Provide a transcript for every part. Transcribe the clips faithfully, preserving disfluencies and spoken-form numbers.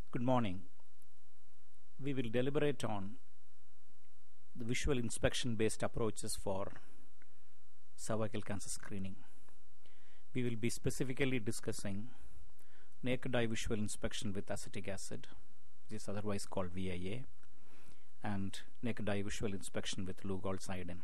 Good morning. We will deliberate on the visual inspection based approaches for cervical cancer screening. We will be specifically discussing naked eye visual inspection with acetic acid, which is otherwise called V I A, and naked eye visual inspection with Lugol's iodine.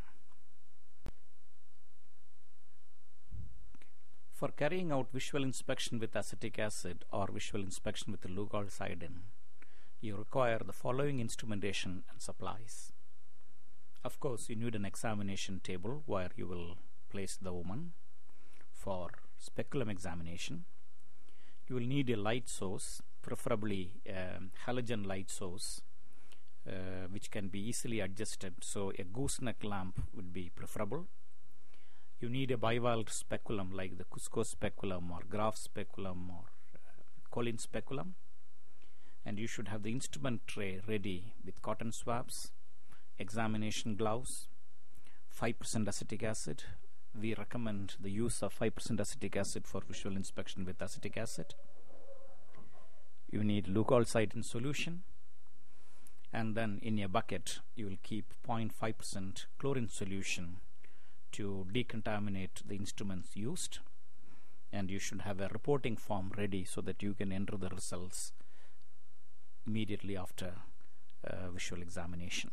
For carrying out visual inspection with acetic acid or visual inspection with Lugol's iodine, you require the following instrumentation and supplies. Of course, you need an examination table where you will place the woman for speculum examination. You will need a light source, preferably a halogen light source, uh, which can be easily adjusted, so a gooseneck lamp would be preferable. You need a bivalve speculum like the Cusco speculum or Graf speculum or uh, Collins speculum, and you should have the instrument tray ready with cotton swabs, examination gloves, five percent acetic acid. We recommend the use of five percent acetic acid for visual inspection with acetic acid. You need Lugol's iodine solution, and then in a bucket you will keep zero point five percent chlorine solution to decontaminate the instruments used, and you should have a reporting form ready so that you can enter the results immediately after uh, visual examination.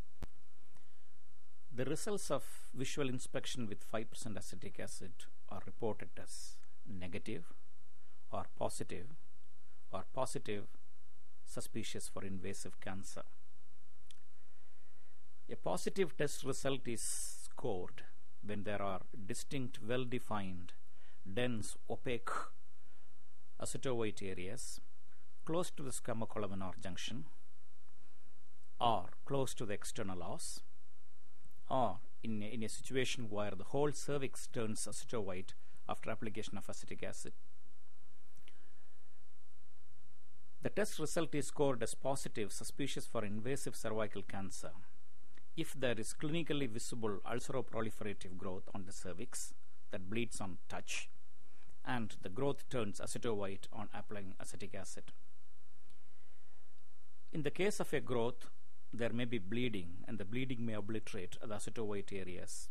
The results of visual inspection with five percent acetic acid are reported as negative or positive or positive suspicious for invasive cancer. A positive test result is scored when there are distinct, well-defined, dense, opaque acetovoid areas close to the scamocolumnar junction, or close to the external os, or in a, in a situation where the whole cervix turns acetovoid after application of acetic acid. The test result is scored as positive, suspicious for invasive cervical cancer if there is clinically visible ulceroproliferative growth on the cervix that bleeds on touch, and the growth turns acetovoid on applying acetic acid. In the case of a growth, there may be bleeding, and the bleeding may obliterate the acetovoid areas.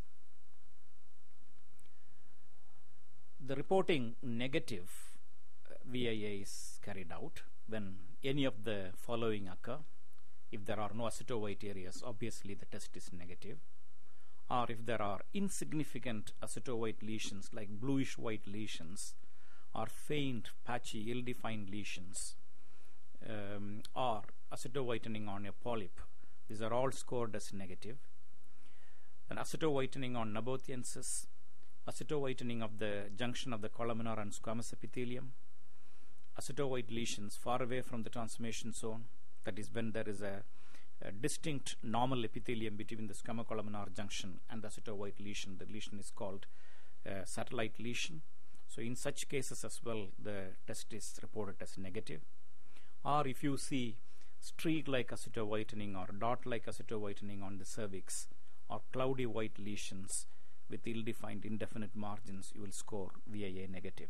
The reporting negative V I A is carried out when any of the following occur. If there are no acetovoid areas, obviously the test is negative. Or if there are insignificant acetovoid lesions like bluish white lesions, or faint, patchy, ill-defined lesions, um, or acetovoitening on a polyp, these are all scored as negative. And acetovoitening on nabothiensis, acetovoitening of the junction of the columnar and squamous epithelium, acetovoid lesions far away from the transformation zone, that is when there is a, a distinct normal epithelium between the scamocolumnar junction and the acetovoid lesion. The lesion is called uh, satellite lesion. So in such cases as well, the test is reported as negative. Or if you see streak-like acetovoitening or dot-like acetovoitening on the cervix, or cloudy white lesions with ill-defined indefinite margins, you will score V I A negative.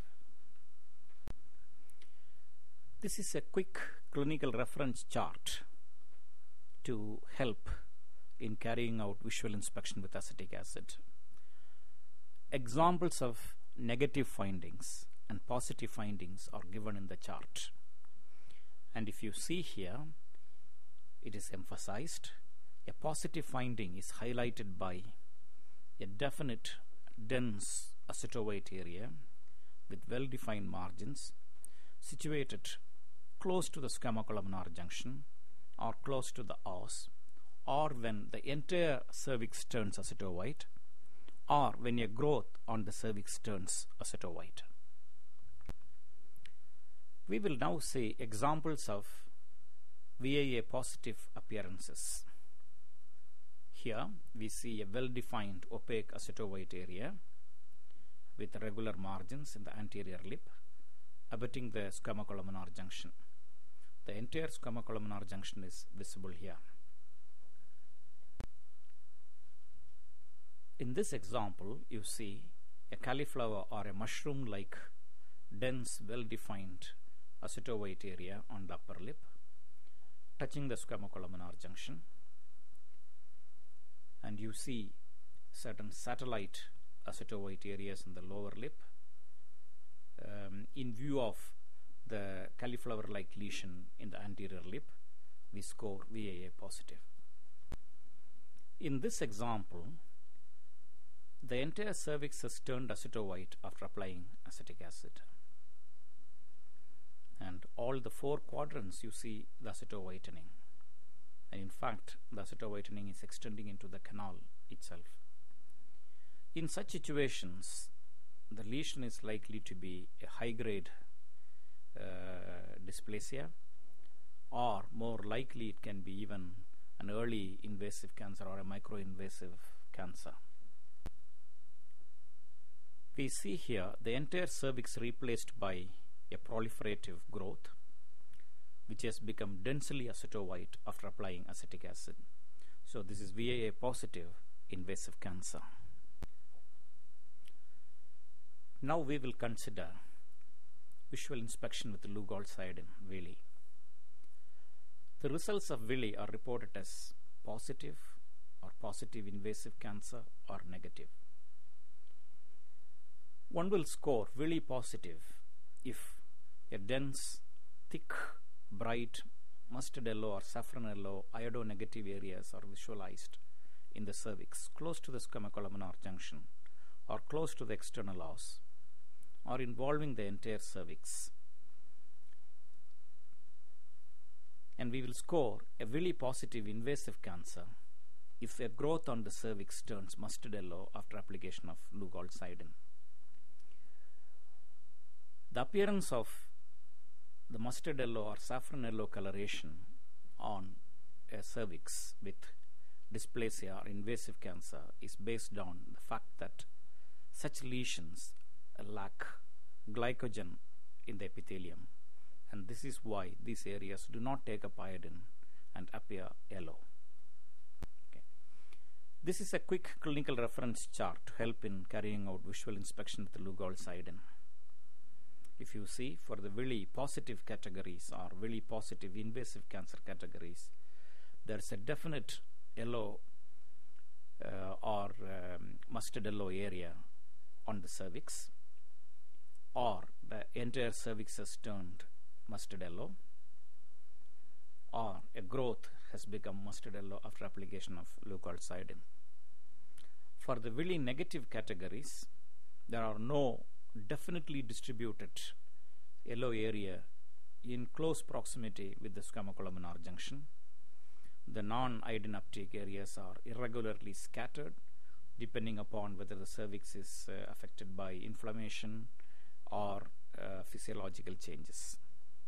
This is a quick clinical reference chart to help in carrying out visual inspection with acetic acid. Examples of negative findings and positive findings are given in the chart. And if you see here, it is emphasized. A positive finding is highlighted by a definite, dense acetovoid area with well-defined margins situated close to the scamocolumnar junction or close to the os, or when the entire cervix turns acetovoid, or when a growth on the cervix turns acetovoid. We will now see examples of V I A positive appearances. Here we see a well-defined opaque acetovoid area with regular margins in the anterior lip abutting the scamocolumnar junction. The entire scamocolumnar junction is visible here. In this example, you see a cauliflower or a mushroom-like dense, well-defined acetovoid area on the upper lip, touching the squamocolumnar junction, and you see certain satellite acetovoid areas in the lower lip. Um, in view of the cauliflower-like lesion in the anterior lip, we score V A A positive. In this example, the entire cervix has turned acetovoid after applying acetic acid. And all the four quadrants you see the acetovoightening. And in fact, the acetovoightening is extending into the canal itself. In such situations, the lesion is likely to be a high-grade uh, dysplasia, or more likely it can be even an early invasive cancer or a microinvasive cancer. We see here the entire cervix replaced by a proliferative growth which has become densely acetovoid after applying acetic acid. So this is V A A positive invasive cancer. Now we will consider visual inspection with Lugol-Sayden, Willi. The results of Willi are reported as positive or positive invasive cancer or negative. One will score Willi positive if a dense, thick, bright mustard yellow or saffron yellow iodonegative areas are visualized in the cervix close to the squamocolumnar junction or close to the external os, or involving the entire cervix. And we will score a Willi positive invasive cancer if a growth on the cervix turns mustard yellow after application of Lugol-Sayden. The appearance of the mustard yellow or saffron yellow coloration on a cervix with dysplasia or invasive cancer is based on the fact that such lesions lack glycogen in the epithelium, and this is why these areas do not take up iodine and appear yellow. Okay. This is a quick clinical reference chart to help in carrying out visual inspection with the Lugol-Sayden. If you see, for the Willi positive categories or Willi positive invasive cancer categories, there is a definite yellow uh, or um, mustard yellow area on the cervix, or the entire cervix has turned mustard yellow, or a growth has become mustard yellow after application of Lugol-Sayden. For the Willi negative categories, there are no definitely distributed yellow area in close proximity with the squamocolumnar junction. The non-iodine uptake areas are irregularly scattered depending upon whether the cervix is uh, affected by inflammation or uh, physiological changes.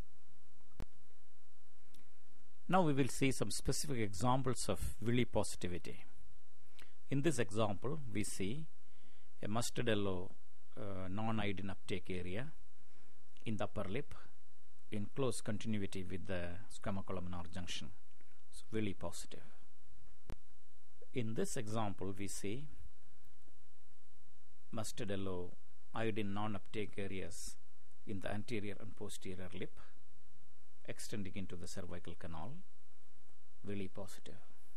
Now we will see some specific examples of Willi positivity. In this example, we see a mustard yellow uh, non-iodine uptake area in the upper lip in close continuity with the squamocolumnar junction. So Willi positive. In this example, we see mustard yellow iodine non-uptake areas in the anterior and posterior lip extending into the cervical canal, Willi positive.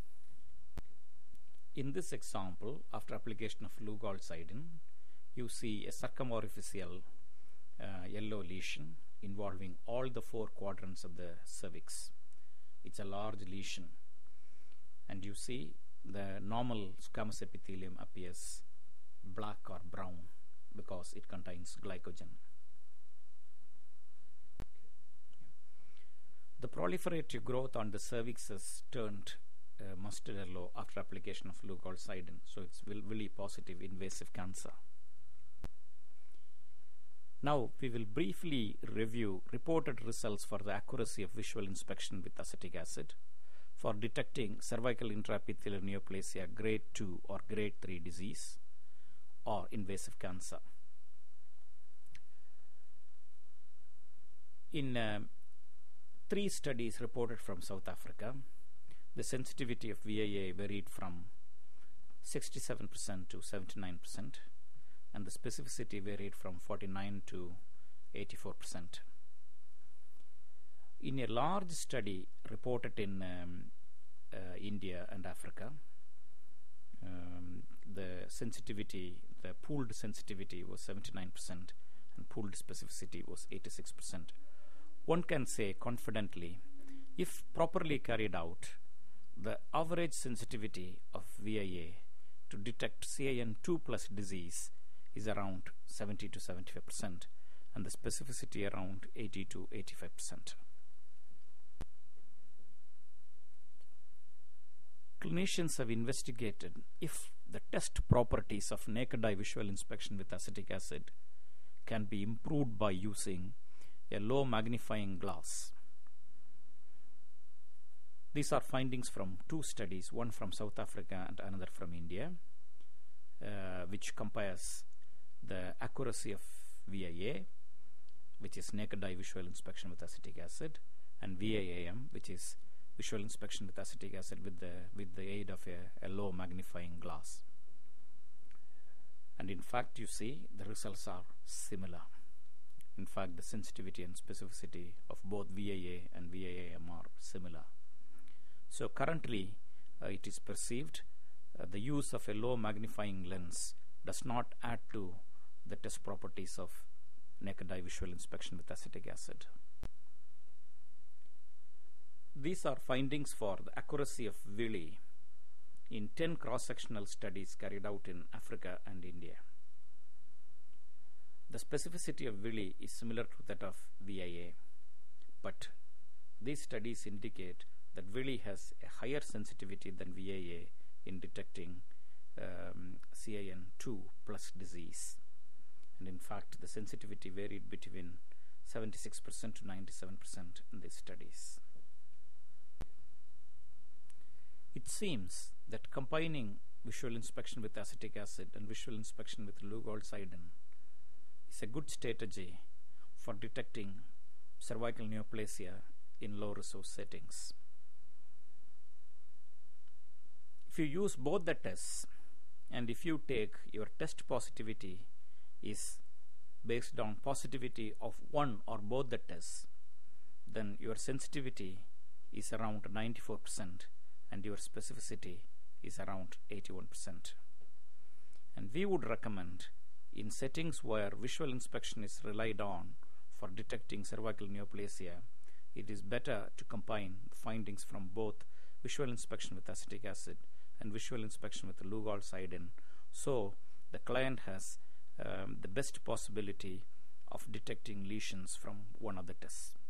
In this example, after application of Lugol-Sayden, you see a circumorificial uh, yellow lesion involving all the four quadrants of the cervix. It's a large lesion, and you see the normal squamous epithelium appears black or brown because it contains glycogen. The proliferative growth on the cervix has turned uh, mustard yellow after application of Lugol-Sayden, so it's Willi positive invasive cancer. Now we will briefly review reported results for the accuracy of visual inspection with acetic acid for detecting cervical intraepithelial neoplasia grade two or grade three disease or invasive cancer. In uh, three studies reported from South Africa, the sensitivity of V A A varied from sixty-seven percent to seventy-nine percent, and the specificity varied from forty-nine to eighty-four percent. In a large study reported in um, uh, India and Africa, um, the sensitivity, the pooled sensitivity was seventy-nine percent and pooled specificity was eighty-six percent. One can say confidently, if properly carried out, the average sensitivity of V I A to detect C A N two plus disease is around seventy to seventy-five percent and the specificity around eighty to eighty-five percent. Clinicians have investigated if the test properties of naked eye visual inspection with acetic acid can be improved by using a low magnifying glass. These are findings from two studies, one from South Africa and another from India, uh, which compares the accuracy of V I A, which is naked eye visual inspection with acetic acid, and V A A M, which is visual inspection with acetic acid with the with the aid of a, a low magnifying glass. And in fact, you see the results are similar. In fact, the sensitivity and specificity of both V I A and V A A M are similar. So currently, uh, it is perceived uh, the use of a low magnifying lens does not add to the test properties of naked eye visual inspection with acetic acid. These are findings for the accuracy of V I L I in ten cross-sectional studies carried out in Africa and India. The specificity of V I L I is similar to that of V I A, but these studies indicate that V I L I has a higher sensitivity than V I A in detecting um, C A N two plus disease. And in fact, the sensitivity varied between seventy-six percent to ninety-seven percent in these studies. It seems that combining visual inspection with acetic acid and visual inspection with Lugol-Sidon is a good strategy for detecting cervical neoplasia in low resource settings. If you use both the tests, and if you take your test positivity is based on positivity of one or both the tests, then your sensitivity is around ninety-four percent and your specificity is around eighty-one percent. And we would recommend, in settings where visual inspection is relied on for detecting cervical neoplasia, it is better to combine the findings from both visual inspection with acetic acid and visual inspection with Lugol-Sidon, so the client has um, the best possibility of detecting lesions from one of the tests.